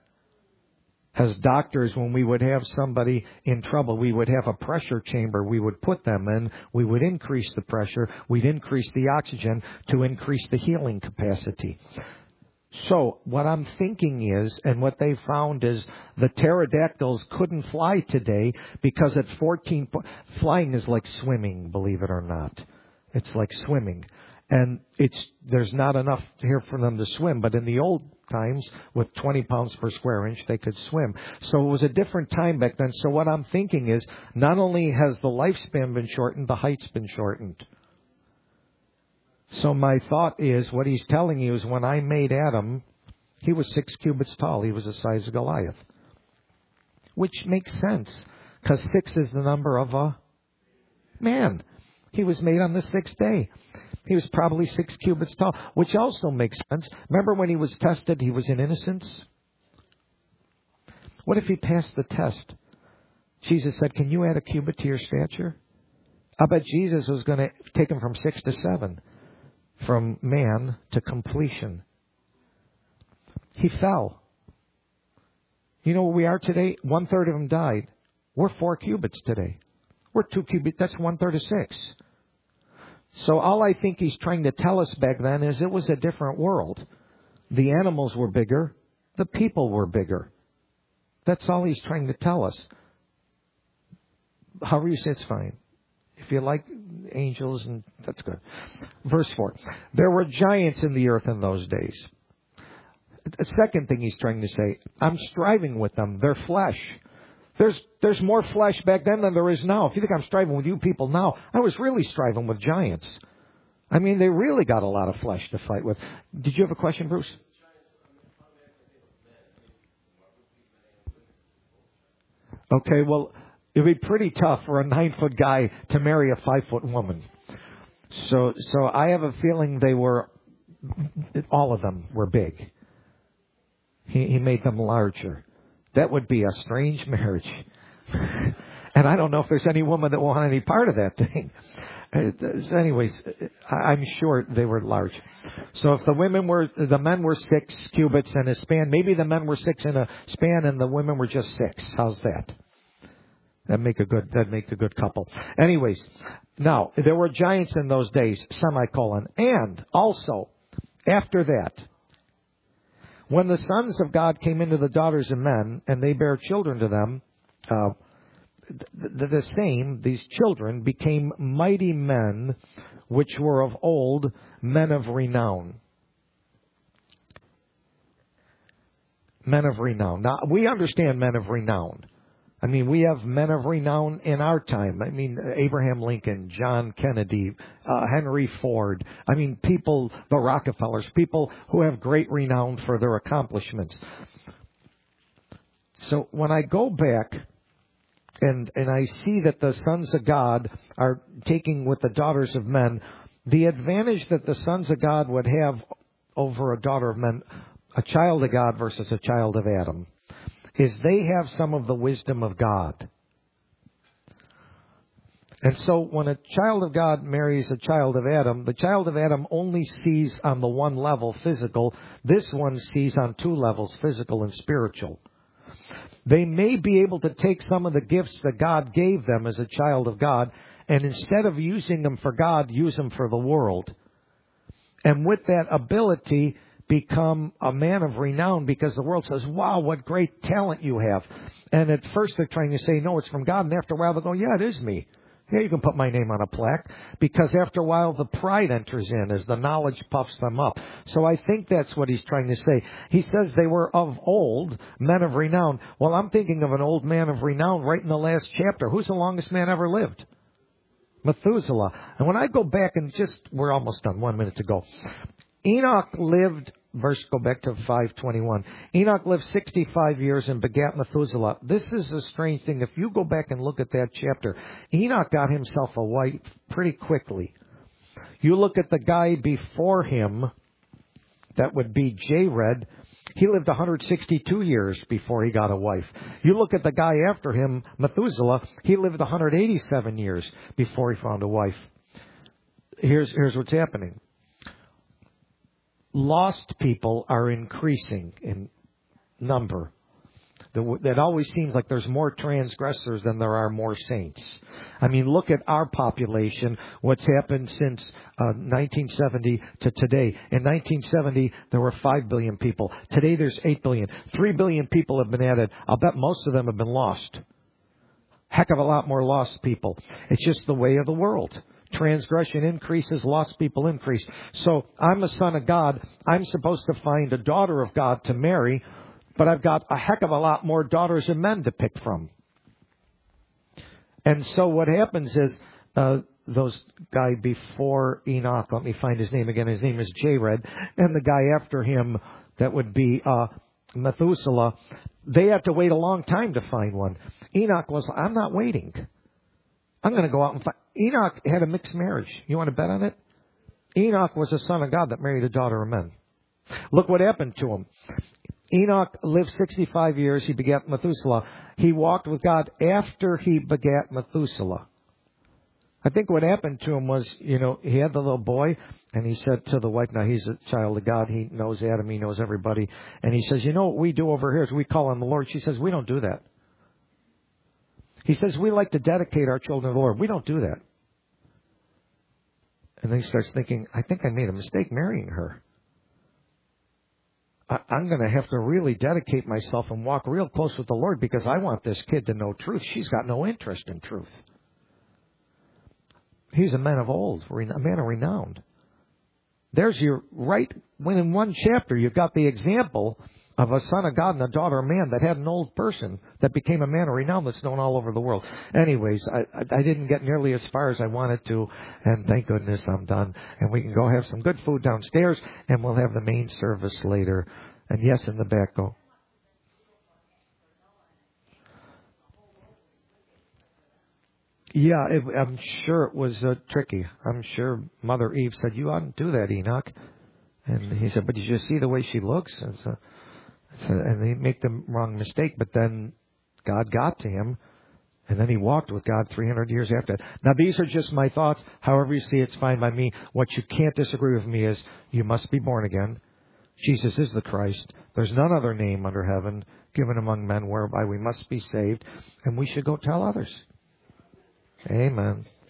A: As doctors, when we would have somebody in trouble, we would have a pressure chamber. We would put them in. We would increase the pressure. We'd increase the oxygen to increase the healing capacity. So what I'm thinking is, and what they found is, the pterodactyls couldn't fly today because at fourteen, flying is like swimming, believe it or not. It's like swimming. And it's there's not enough here for them to swim. But in the old times, with twenty pounds per square inch, they could swim. So it was a different time back then. So what I'm thinking is, not only has the lifespan been shortened, the height's been shortened. So my thought is, what he's telling you is, when I made Adam, he was six cubits tall. He was the size of Goliath. Which makes sense, because six is the number of a man. He was made on the sixth day. He was probably six cubits tall, which also makes sense. Remember when he was tested, he was in innocence? What if he passed the test? Jesus said, can you add a cubit to your stature? I bet Jesus was going to take him from six to seven, from man to completion. He fell. You know where we are today? One third of them died. We're four cubits today. We're two cubits. That's one third of six. So all I think he's trying to tell us back then is it was a different world. The animals were bigger. The people were bigger. That's all he's trying to tell us. However you say it's fine. If you like angels, and that's good. Verse four. There were giants in the earth in those days. The second thing he's trying to say, I'm striving with them. They're flesh. There's there's more flesh back then than there is now. If you think I'm striving with you people now, I was really striving with giants. I mean, they really got a lot of flesh to fight with. Did you have a question, Bruce? Okay, well, it'd be pretty tough for a nine-foot guy to marry a five-foot woman. So, so I have a feeling they were, all of them were big. He, he made them larger. That would be a strange marriage. And I don't know if there's any woman that will want any part of that thing. Anyways, I'm sure they were large. So if the women were, the men were six cubits in a span, maybe the men were six in a span and the women were just six. How's that? That'd make a good, that'd make a good couple. Anyways, now, there were giants in those days, semicolon. And also, after that, when the sons of God came into the daughters of men, and they bare children to them, uh, the, the same, these children, became mighty men, which were of old, men of renown. Men of renown. Now, we understand men of renown. I mean, we have men of renown in our time. I mean, Abraham Lincoln, John Kennedy, uh, Henry Ford. I mean, people, the Rockefellers, people who have great renown for their accomplishments. So when I go back and, and I see that the sons of God are taking with the daughters of men, the advantage that the sons of God would have over a daughter of men, a child of God versus a child of Adam, is they have some of the wisdom of God. And so when a child of God marries a child of Adam, the child of Adam only sees on the one level, physical. This one sees on two levels, physical and spiritual. They may be able to take some of the gifts that God gave them as a child of God, and instead of using them for God, use them for the world. And with that ability, become a man of renown, because the world says, wow, what great talent you have. And at first they're trying to say, no, it's from God. And after a while they'll go, yeah, it is me. Yeah, you can put my name on a plaque. Because after a while the pride enters in as the knowledge puffs them up. So I think that's what he's trying to say. He says they were of old, men of renown. Well, I'm thinking of an old man of renown right in the last chapter. Who's the longest man ever lived? Methuselah. And when I go back and just, we're almost done, one minute to go. Enoch lived, verse, go back to five twenty-one. Enoch lived sixty-five years and begat Methuselah. This is a strange thing. If you go back and look at that chapter, Enoch got himself a wife pretty quickly. You look at the guy before him, that would be Jared. He lived one hundred sixty-two years before he got a wife. You look at the guy after him, Methuselah, he lived one hundred eighty-seven years before he found a wife. Here's, here's what's happening. Lost people are increasing in number. That always seems like there's more transgressors than there are more saints. I mean, look at our population, what's happened since uh, nineteen seventy to today. In nineteen seventy, there were five billion people. Today, there's eight billion. three billion people have been added. I'll bet most of them have been lost. Heck of a lot more lost people. It's just the way of the world. transgression increases, lost people increase. So I'm a son of God. I'm supposed to find a daughter of God to marry, but I've got a heck of a lot more daughters and men to pick from. And so what happens is, uh, those guy before Enoch, let me find his name again. His name is Jared. And the guy after him, that would be uh, Methuselah. They had to wait a long time to find one. Enoch was, I'm not waiting. I'm going to go out and find. Enoch had a mixed marriage. You want to bet on it? Enoch was a son of God that married a daughter of men. Look what happened to him. Enoch lived sixty-five years. He begat Methuselah. He walked with God after he begat Methuselah. I think what happened to him was, you know, he had the little boy, and he said to the wife, now he's a child of God, he knows Adam, he knows everybody, and he says, you know what we do over here is we call on the Lord. She says, we don't do that. He says, we like to dedicate our children to the Lord. We don't do that. And then he starts thinking, I think I made a mistake marrying her. I, I'm going to have to really dedicate myself and walk real close with the Lord because I want this kid to know truth. She's got no interest in truth. He's a man of old, a man of renown. There's your right, when in one chapter you've got the example of a son of God and a daughter of man that had an old person that became a man of renown that's known all over the world. Anyways, I, I didn't get nearly as far as I wanted to, and thank goodness I'm done. And we can go have some good food downstairs, and we'll have the main service later. And yes, in the back, go. Yeah, it, I'm sure it was uh, tricky. I'm sure Mother Eve said, you oughtn't do that, Enoch. And he said, but did you see the way she looks? And, so, so, and they make the wrong mistake. But then God got to him, and then he walked with God three hundred years after that. Now, these are just my thoughts. However you see it's fine by me. What you can't disagree with me is you must be born again. Jesus is the Christ. There's none other name under heaven given among men whereby we must be saved. And we should go tell others. Amen.